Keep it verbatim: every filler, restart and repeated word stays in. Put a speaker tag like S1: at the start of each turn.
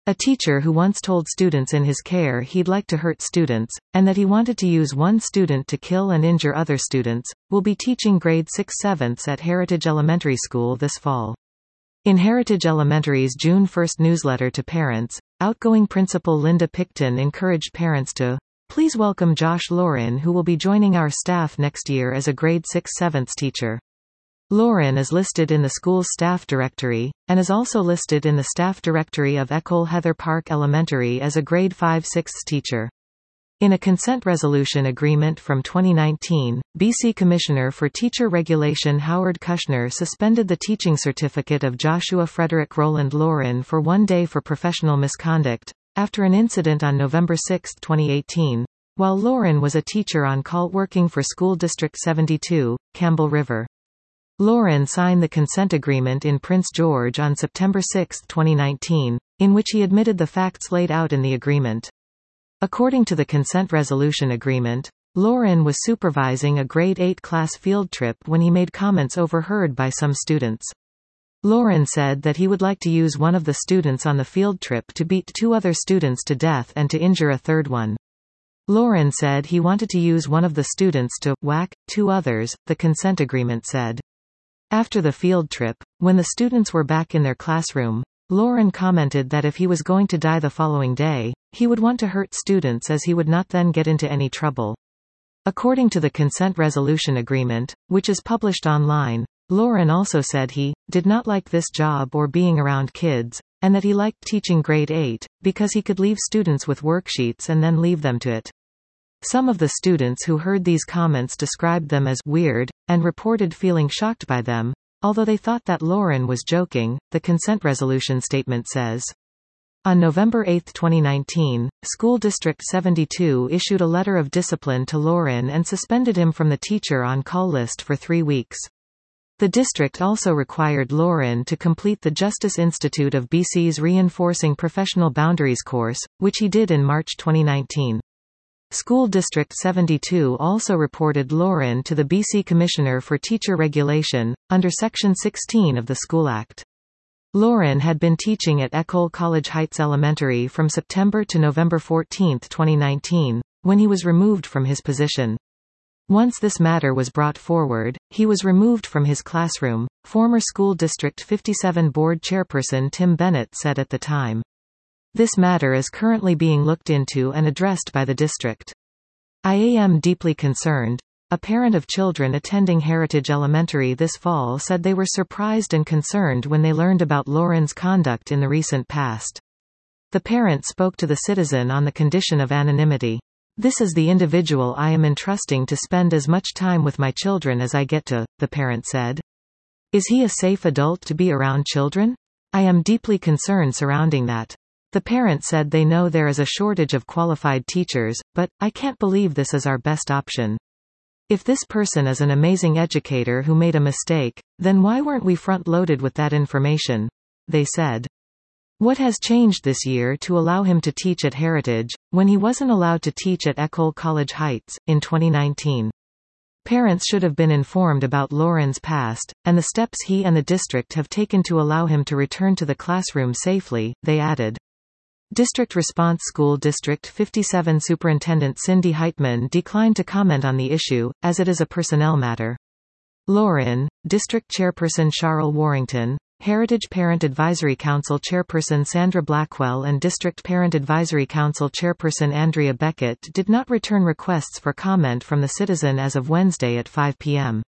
S1: A teacher who once told students in his care he'd like to hurt students, and that he wanted to use one student to kill and injure other students, will be teaching grade six sevenths at Heritage Elementary School this fall. In Heritage Elementary's June first newsletter to parents, outgoing principal Linda Picton encouraged parents to please welcome Josh Lauren, who will be joining our staff next year as a grade six sevenths teacher. Lauren is listed in the school's staff directory, and is also listed in the staff directory of Ecole Heather Park Elementary as a grade five sixths teacher. In a consent resolution agreement from twenty nineteen, B C Commissioner for Teacher Regulation Howard Kushner suspended the teaching certificate of Joshua Frederick Roland Lauren for one day for professional misconduct, after an incident on November sixth twenty eighteen, while Lauren was a teacher on call working for School District seventy-two, Campbell River. Lauren signed the consent agreement in Prince George on September sixth twenty nineteen, in which he admitted the facts laid out in the agreement. According to the consent resolution agreement, Lauren was supervising a grade eight class field trip when he made comments overheard by some students. Lauren said that he would like to use one of the students on the field trip to beat two other students to death and to injure a third one. Lauren said he wanted to use one of the students to whack two others, the consent agreement said. After the field trip, when the students were back in their classroom, Lauren commented that if he was going to die the following day, he would want to hurt students as he would not then get into any trouble. According to the consent resolution agreement, which is published online, Lauren also said he did not like this job or being around kids, and that he liked teaching grade eight, because he could leave students with worksheets and then leave them to it. Some of the students who heard these comments described them as weird, and reported feeling shocked by them, although they thought that Lauren was joking, the consent resolution statement says. On November eighth twenty nineteen, School District seventy-two issued a letter of discipline to Lauren and suspended him from the teacher on call list for three weeks. The district also required Lauren to complete the Justice Institute of B C's Reinforcing Professional Boundaries course, which he did in March twenty nineteen. School District seventy-two also reported Lauren to the B C Commissioner for Teacher Regulation, under Section sixteen of the School Act. Lauren had been teaching at Ecole College Heights Elementary from September to November fourteenth twenty nineteen, when he was removed from his position. Once this matter was brought forward, he was removed from his classroom, former School District fifty-seven Board Chairperson Tim Bennett said at the time. This matter is currently being looked into and addressed by the district. I am deeply concerned. A parent of children attending Heritage Elementary this fall said they were surprised and concerned when they learned about Lauren's conduct in the recent past. The parent spoke to the Citizen on the condition of anonymity. This is the individual I am entrusting to spend as much time with my children as I get to, the parent said. Is he a safe adult to be around children? I am deeply concerned surrounding that. The parent said they know there is a shortage of qualified teachers, but, I can't believe this is our best option. If this person is an amazing educator who made a mistake, then why weren't we front-loaded with that information? They said. What has changed this year to allow him to teach at Heritage, when he wasn't allowed to teach at Ecole College Heights, in twenty nineteen? Parents should have been informed about Lauren's past, and the steps he and the district have taken to allow him to return to the classroom safely, they added. District Response School District fifty-seven Superintendent Cindy Heitman declined to comment on the issue, as it is a personnel matter. Lauren, District Chairperson Charles Warrington, Heritage Parent Advisory Council Chairperson Sandra Blackwell and District Parent Advisory Council Chairperson Andrea Beckett did not return requests for comment from the Citizen as of Wednesday at five p m